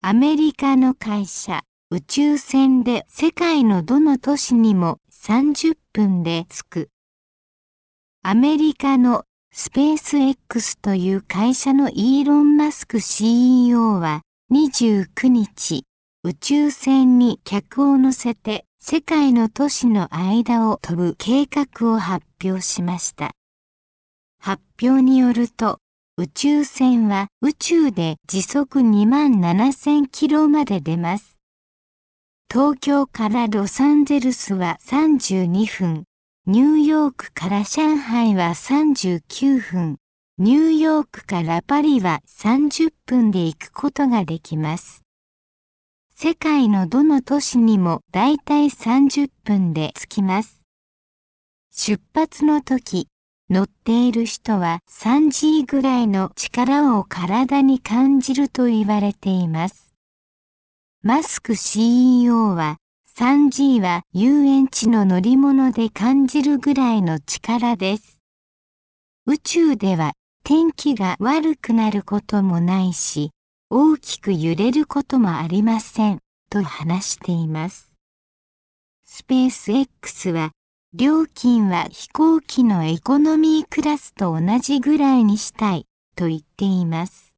アメリカの会社、宇宙船で世界のどの都市にも30分で着く。アメリカのスペース X という会社のイーロン・マスク CEO は29日、宇宙船に客を乗せて世界の都市の間を飛ぶ計画を発表しました。発表によると、宇宙船は宇宙で時速27,000キロまで出ます。東京からロサンゼルスは32分、ニューヨークから上海は39分、ニューヨークからパリは30分で行くことができます。世界のどの都市にもだいたい30分で着きます。出発の時、乗っている人は 3G ぐらいの力を体に感じると言われています。マスク CEO は 3G は遊園地の乗り物で感じるぐらいの力です。宇宙では天気が悪くなることもないし、大きく揺れることもありません、と話しています。スペース X は料金は飛行機のエコノミークラスと同じぐらいにしたいと言っています。